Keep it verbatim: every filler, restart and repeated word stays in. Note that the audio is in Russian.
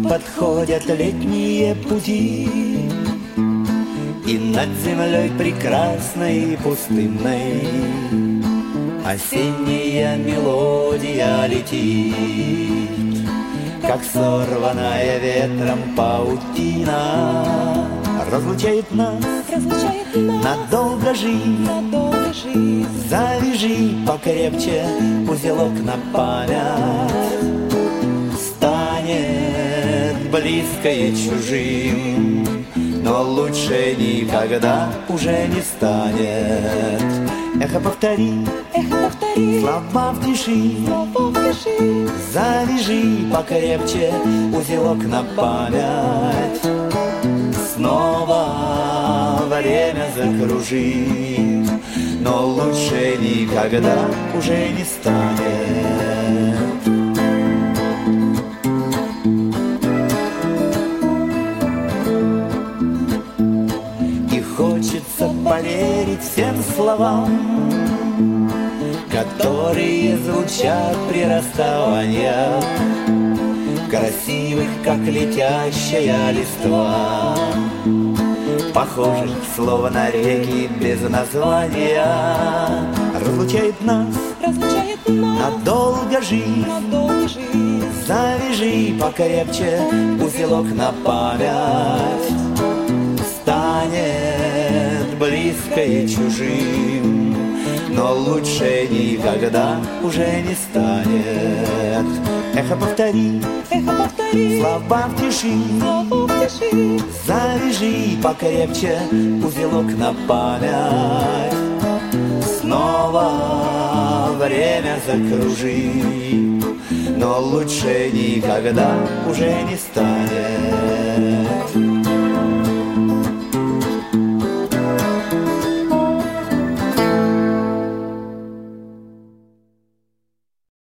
подходят летние пути, и над землей прекрасной и пустынной осенняя мелодия летит, как сорванная ветром паутина. Разлучает нас, разлучает нас надолго жизнь, надолго жизнь. Завяжи покрепче узелок на память, станет близко и чужим, но лучше никогда уже не станет. Эхо повтори, эхо повтори, слова в тиши, слова в тиши. Завяжи покрепче узелок на память, снова время закружит, но лучше никогда уже не станет. И хочется поверить всем словам, которые звучат при расставаниях, красивых, как летящая листва, похожих словно реки без названия. Разлучает нас, разлучает нас надолго жизнь, надолго жизнь. Завяжи покрепче узелок на память, станет близко и чужим, но лучше никогда уже не станет. Эхо повтори, эхо повтори, слова в тиши, слова в тиши. Завяжи покрепче узелок на память, снова время закружит, но лучше никогда уже не станет.